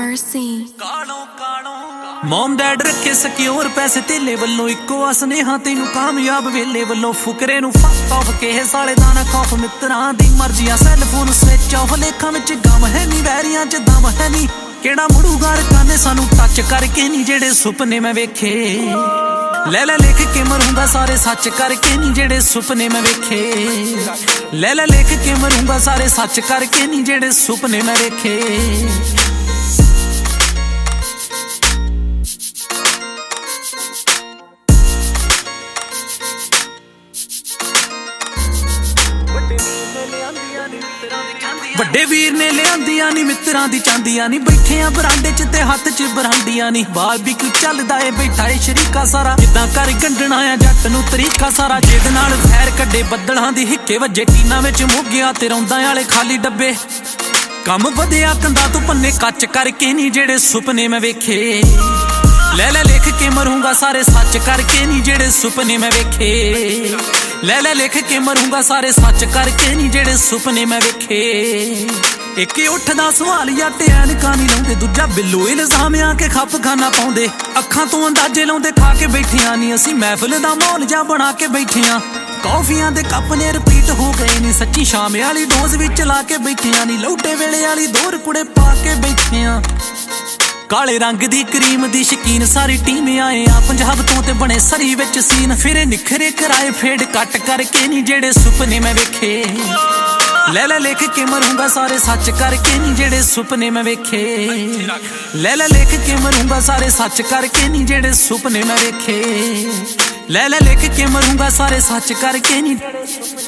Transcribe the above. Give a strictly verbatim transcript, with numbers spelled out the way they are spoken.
Mercy mom dad ਰੱਖੇ secure ਪੈਸੇ ਤੇਲੇ ਵੱਲੋਂ ਇੱਕੋ ਆ ਸੁਨੇਹਾ ਤੈਨੂੰ ਕਾਮਯਾਬ ਵੇਲੇ ਵੱਲੋਂ ਫੁਕਰੇ ਨੂੰ ਫੱਕ ਆਫ ਕਿਸੇ ਸਾਲੇ ਦਾ ਨਾ ਖੌਫ ਮਿੱਤਰਾਂ ਦੀ ਮਰਜ਼ੀਆਂ ਸੈੱਲਫੋਨ ਸਵਿਚ ਆਫ ਲੇਖਾਂ ਵਿੱਚ ਗਮ ਹੈ ਨਹੀਂ ਵੈਰੀਆਂ ਚ ਦਮ ਹੈ ਨਹੀਂ ਕਿਹੜਾ ਮੁੜੂਗਾ ਰਕਾਨੇ ਸਾਨੂੰ ਟੱਚ ਕਰਕੇ ਨਹੀਂ ਜਿਹੜੇ ਸੁਪਨੇ ਮੈਂ ਵੇਖੇ ਲੈ ਲੈ ਲਿਖ ਕੇ ਮਰੂੰਗਾ ਸਾਰੇ ਸੱਚ ਕਰਕੇ ਨਹੀਂ ਜਿਹੜੇ ਸੁਪਨੇ ਮੈਂ ਵੇਖੇ ਲੈ ਲੈ ਲਿਖ ਕੇ ਮਰੂੰਗਾ ਸਾਰੇ ਸੱਚ ਕਰਕੇ ਨਹੀਂ ਜਿਹੜੇ ਸੁਪਨੇ ਮੈਂ ਵੇਖੇ ਵੱਡੇ ਵੀਰ ਨੇ ਲਿਆਂਦੀਆਂ ਨੀ ਮਿੱਤਰਾਂ ਦੀ ਚਾਂਦੀਆਂ ਨੀ ਬੈਠੇ ਆ ਬਰਾਂਡੇ ਚ ਤੇ ਹੱਥ ਚ ਬਰਾਂਡੀਆਂ ਨੀ ਬਾਰਬੀਕਿਊ ਚੱਲਦਾ ਏ ਬੈਠਾ ਏ ਸ਼ਰੀਕਾ ਸਾਰਾ ਜਿੱਦਾਂ ਕਰ ਗੰਢਣਾ ਆ ਜੱਟ ਨੂੰ ਤਰੀਕਾ ਸਾਰਾ ਜਿਹਦੇ ਨਾਲ ਜ਼ਹਿਰ ਕੱਢੇ ਬੱਦਲਾਂ ਦੀ ਹਿੱਕੇ ਵੱਜੇ ਟੀਨਾਂ ਵਿੱਚ ਮੁੱਗਿਆ ਤੇ ਰੌਂਦਾਂ ਵਾਲੇ ਖਾਲੀ ਡੱਬੇ ਕੰਮ ਵਧਿਆ ਕੰਦਾ ਤੂੰ ਪੰਨੇ ਕੱਚ ਕਰਕੇ ਨੀ ਜਿਹੜੇ ਸੁਪਨੇ ਮੈਂ ਵੇਖੇ ਲੈ ਲੈ ਲਿਖ ਕੇ ਮਰੂੰਗਾ ਸਾਰੇ ਸੱਚ ਕਰਕੇ ਨੀ ਜਿਹੜੇ ਸੁਪਨੇ ਮੈਂ ਵੇਖੇ ਲੈ ਲੈ ਲਿਖ ਕੇ ਮਰੂੰਗਾ ਸਾਰੇ ਸੱਚ ਕਰਕੇ ਨੀ ਜਿਹੜੇ ਸੁਪਨੇ ਮੈਂ ਵੇਖੇ ਇੱਕ ਉੱਠਦਾ ਸਵਾਲ ਜੱਟ ਐਨਕਾਂ ਨਹੀਂ ਲਾਉਂਦੇ ਦੂਜਾ ਬਿੱਲੂ ਇਲਜ਼ਾਮ ਆ ਕੇ ਖੱਪ ਖਾਨਾ ਪਾਉਂਦੇ ਅੱਖਾਂ ਤੋਂ ਅੰਦਾਜ਼ੇ ਲਾਉਂਦੇ ਖਾ ਕੇ ਬੈਠੀਆਂ ਨੀ ਅਸੀਂ ਮਹਿਫਿਲ ਦਾ ਮਾਹੌਲ ਜਾ ਬਣਾ ਕੇ ਬੈਠੀਆਂ ਕੌਫੀਆਂ ਦੇ ਕੱਪ ਨੇ ਰਿਪੀਟ ਹੋ ਗਏ ਨੀ ਸੱਚੀ ਸ਼ਾਮ ਵਾਲੀ ਡੋਜ਼ ਵਿੱਚ ਲਾ ਕੇ ਬੈਠੀਆਂ ਨੀ ਲੌਟੇ ਵੇਲੇ ਵਾਲੀ ਦੋਰ ਕੁੜੇ ਪਾ ਕੇ ਬੈਠੀਆਂ ਕਾਲੇ ਰੰਗ ਦੀ ਕਰੀਮ ਦੀ ਸ਼ਕੀਨ ਸਾਰੀ ਟੀਮ ਆਏ ਆ ਪੰਜਾਬ ਤੋਂ ਤੇ ਬਣੇ ਸਰੀ ਵਿੱਚ ਸੀਨ ਫਿਰੇ ਨਿਖਰੇ ਕਰਾਏ ਫੇਡ ਕੱਟ ਕਰਕੇ ਨਹੀਂ ਜਿਹੜੇ ਸੁਪਨੇ ਮੈਂ ਵੇਖੇ ਲੈ ਲੈ ਲਿਖ ਕੇ ਮਰੂੰਗਾ ਸਾਰੇ ਸੱਚ ਕਰਕੇ ਨਹੀਂ ਜਿਹੜੇ ਸੁਪਨੇ ਮੈਂ ਵੇਖੇ ਲੈ ਲੈ ਲਿਖ ਕੇ ਮਰੂੰਗਾ ਸਾਰੇ ਸੱਚ ਕਰਕੇ ਨਹੀਂ ਜਿਹੜੇ ਸੁਪਨੇ ਮੈਂ ਵੇਖੇ ਲੈ ਲੈ ਲਿਖ ਕੇ ਮਰੂੰਗਾ ਸਾਰੇ ਸੱਚ ਕਰਕੇ ਨਹੀਂ